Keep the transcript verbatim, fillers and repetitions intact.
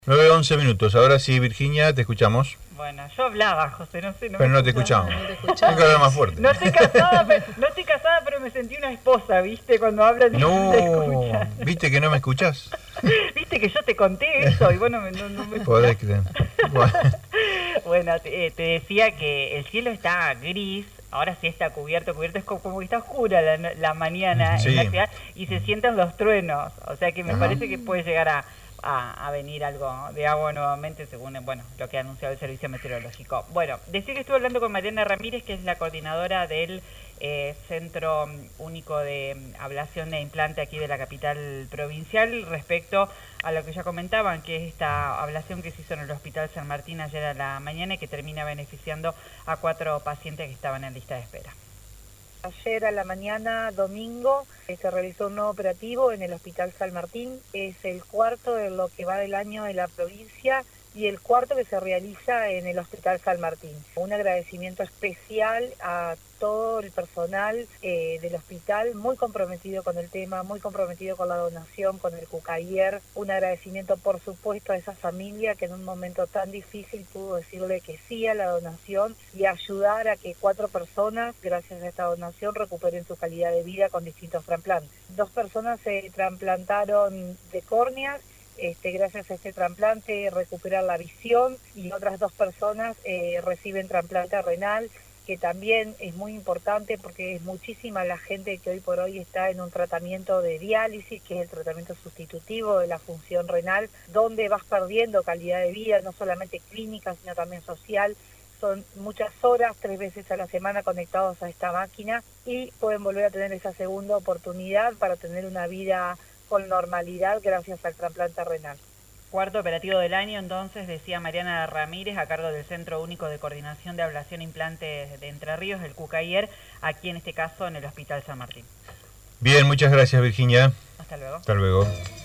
nueve once minutos. Ahora sí, Virginia, te escuchamos. Bueno, yo hablaba, José, no sé. No pero me no te escuchamos. No te escuchamos. Hay que hablar más fuerte. No estoy casada, pero, no estoy casada, pero me sentí una esposa, ¿viste? Cuando hablan y no, te escuchan. ¿Viste que no me escuchás? ¿Viste que yo te conté eso y bueno, no, no me podés creer. Bueno, bueno te, te decía que el cielo está gris. Ahora sí está cubierto, cubierto, es como, como que está oscura la, la mañana sí. en la ciudad y se sienten los truenos, o sea que me Ajá. parece que puede llegar a, a, a venir algo de agua nuevamente según bueno lo que ha anunciado el Servicio Meteorológico. Bueno, decía que estuve hablando con Mariana Ramírez, que es la coordinadora del eh, Centro Único de Ablación de Implante aquí de la capital provincial, respecto a lo que ya comentaban, que es esta ablación que se hizo en el Hospital San Martín ayer a la mañana y que termina beneficiando a cuatro pacientes que estaban en lista de espera. Ayer a la mañana, domingo, se realizó un nuevo operativo en el Hospital San Martín. Es el cuarto de lo que va del año de la provincia y el cuarto que se realiza en el Hospital San Martín. Un agradecimiento especial a todo el personal eh, del hospital, muy comprometido con el tema, muy comprometido con la donación, con el Cucayer. Un agradecimiento, por supuesto, a esa familia que en un momento tan difícil pudo decirle que sí a la donación y ayudar a que cuatro personas, gracias a esta donación, recuperen su calidad de vida con distintos trasplantes. Dos personas se trasplantaron de córneas. Este, gracias a este trasplante recuperan la visión y otras dos personas eh, reciben trasplante renal, que también es muy importante porque es muchísima la gente que hoy por hoy está en un tratamiento de diálisis, que es el tratamiento sustitutivo de la función renal, donde vas perdiendo calidad de vida, no solamente clínica, sino también social. Son muchas horas, tres veces a la semana conectados a esta máquina y pueden volver a tener esa segunda oportunidad para tener una vida con normalidad gracias al trasplante renal. Cuarto operativo del año, entonces, decía Mariana Ramírez, a cargo del Centro Único de Coordinación de Ablación e Implantes de Entre Ríos, el Cucayer, aquí en este caso en el Hospital San Martín. Bien, muchas gracias, Virginia. Hasta luego. Hasta luego.